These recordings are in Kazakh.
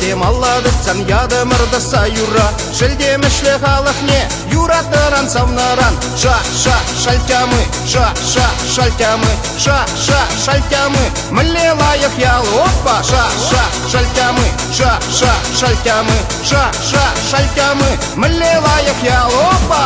сем алладыцан яды мырдыса юра. Шелдемешле халықне юратыран савнаран. Ша-ша шальтямы, ша-ша шальтямы, ша-ша шальтямы. Мілле лайық ял оппа. Ша-ша шальтямы, ша-ша шальтямы, ша-ша шальтямы. Мілле лайық ял оппа.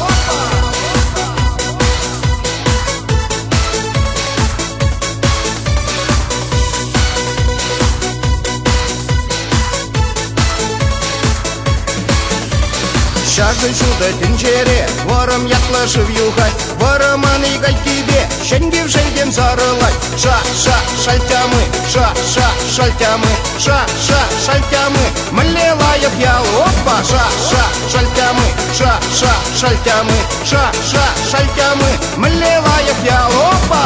Шагы чудо тінчере, варым ятлашып юхай, варыман игай кибе, шенгев шелдем зарылай. Ша-ша шальтямы, ша-ша шальтямы, ша-ша шальтямы. Мілле лайық ял оппа. Ша-ша шальтямы, ша-ша шальтямы, ша-ша шальтямы. Мілле лайық ял оппа.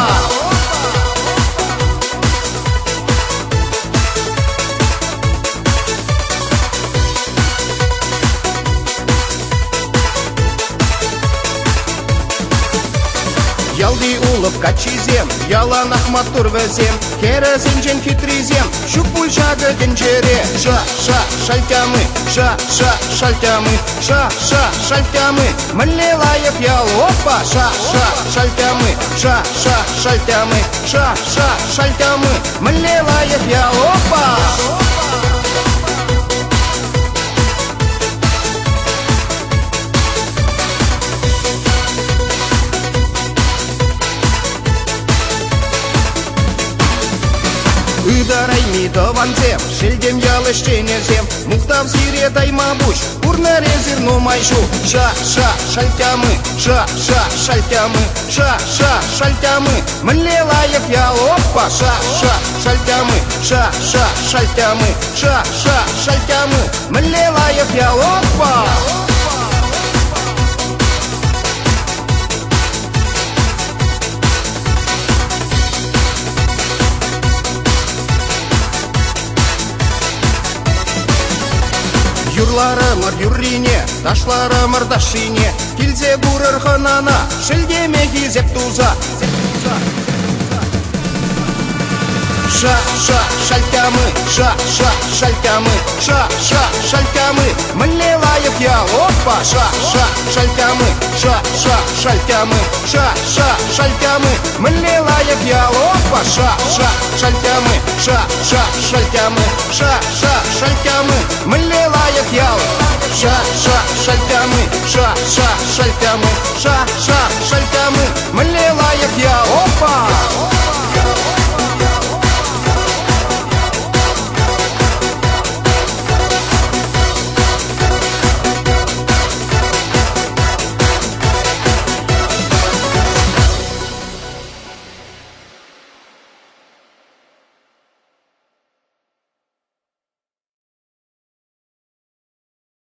Ялди улып качизем, ялан ахмат турвезем, керезинжен хитризем, шукпуль шагы денчере. Ша-ша шальтямы, ша-ша шальтямы, ша-ша шальтямы. Мілле лайық ял оппа. Ша-ша шальтямы, ша-ша шальтямы, ша-ша шальтямы. Мілле лайық ял оппа. Ыдарай мидованцем, шелдем ялыштенезем, мухтав сире даймабуш, урнаре зерно майшу. Ша-ша шальтямы, ша-ша шальтямы, ша-ша шальтямы. Мілле лайық ял оппа. Ша-ша шальтямы, ша-ша шальтямы, ша-ша шальтямы. Мілле лайық ял оппа. Юрларымыр юррине, ташларымыр дашине, килзе бурыр ханана, шелдеме кизеп туза. Ша-ша шальтямы, ша-ша шальтямы, ша-ша шальтямы. Мілле лайық ял оппа. Ша-ша шальтямы, ша-ша шальтямы, ша-ша шальтямы. Мілле лайық ял оппа. Ша-ша шальтямы, ша-ша шальтямы, ша-ша шальтямы. Мілле лайық ял. Ша-ша шальтямы, ша-ша шальтямы, ша-ша шальтямы. Мілле лайық ял оппа.